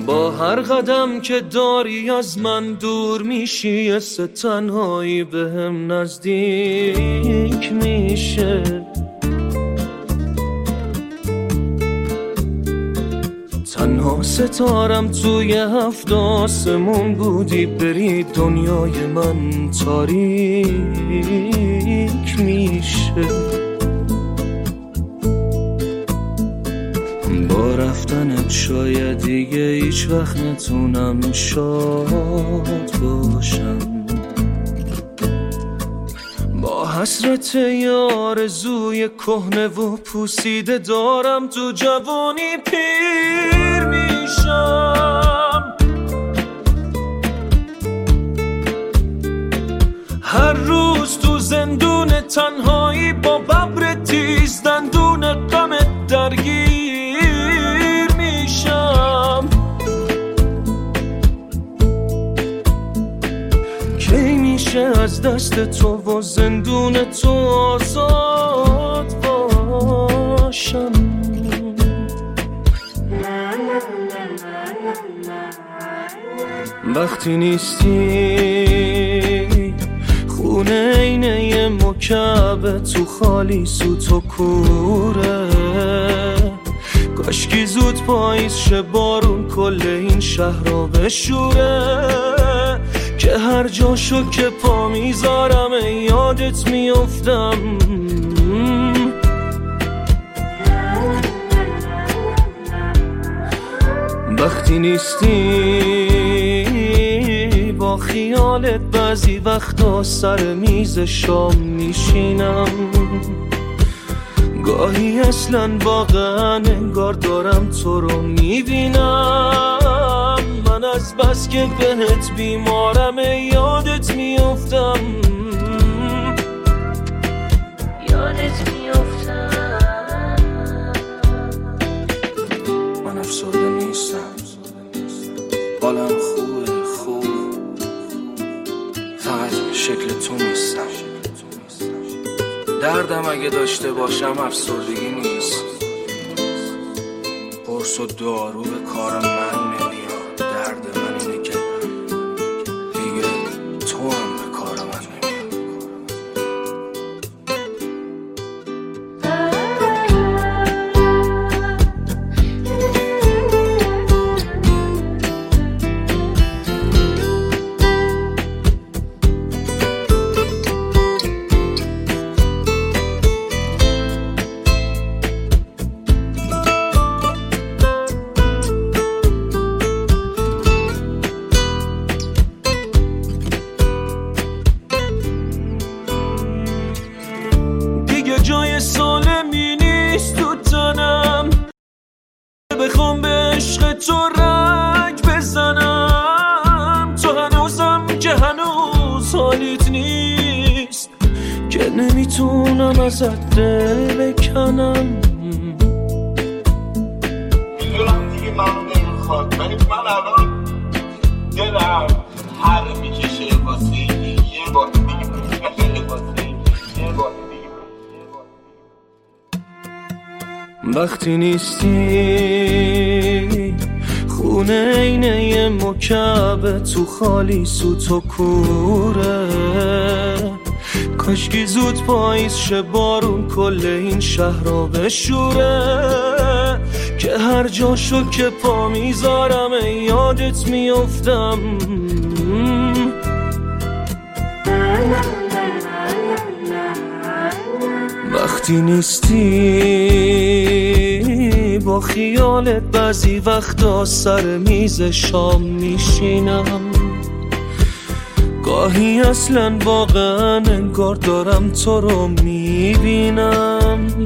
با هر قدم که داری از من دور میشی، حس تنهایی بهم نزدیک میشه. تنها ستارم توی هفت آسمون بودی، بری دنیای من تاریک میشه. با رفتنت شاید دیگه هیچ وقت نتونم شاد باشم. با حسرت یه آرزوی کهنه و پوسیده دارم تو جوانی پیر میشم. هر روز تو زندون تنهایی با ببر تیز دندون غمت درگیر میشم. کی میشه از دست تو و زندون تو آزاد باشم؟ وقتی نیستی خونه اینه یه مکعب تو خالی سوت و کوره. کاشکی زود پاییز شه بارون کل این شهر رو بشوره، که هر جاشو که پا میذارم یادت میافتم. وقتی نیستی با خیالت بعضی وقتا سر میز شام میشینم. گاهی اصلا واقعا انگار دارم تو رو میبینم. من از بس که بهت بیمارم یادت میافتم. یادت میافتم. من افسرده نیستم، حالم خوبه، خوب، فقط شکل تو نیستم. دردم اگه داشته باشم افسردگی نیست، قرص و دارو به کار من نمیاد. درد من اینه که دیگه تو هم به کار من نمیاد. جای سالمی نیست تو تنم، بخوام به عشق تو رنگ بزنم. تو هنوزم که هنوز حالیت نیست، که نمیتونم ازت دل بکنم. میدونم دیگه منو نمیخواد، ولی من الان دلم هر میکشه واسه یه بار دیگه، واسه یه بار دیگه. وقتی نیستی خونه اینه یه مکعب تو خالی سوت و کوره. کاشکی زود پاییز شه بارون کل این شهر رو بشوره، که هر جاشو که پا میذارم یادت میافتم. وقتی نیستی با خیالت بعضی وقتا سر میز شام میشینم. گاهی اصلا واقعا انگار دارم تو رو میبینم.